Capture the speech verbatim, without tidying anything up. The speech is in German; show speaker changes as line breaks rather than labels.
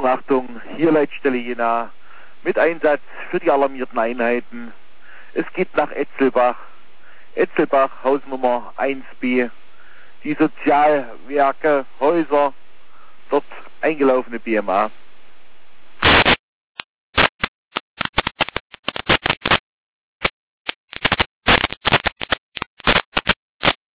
Achtung, hier Leitstelle Jena mit Einsatz für die alarmierten Einheiten. Es geht nach Etzelbach, Etzelbach, Hausnummer eins b, die Sozialwerke, Häuser, dort eingelaufene B M A.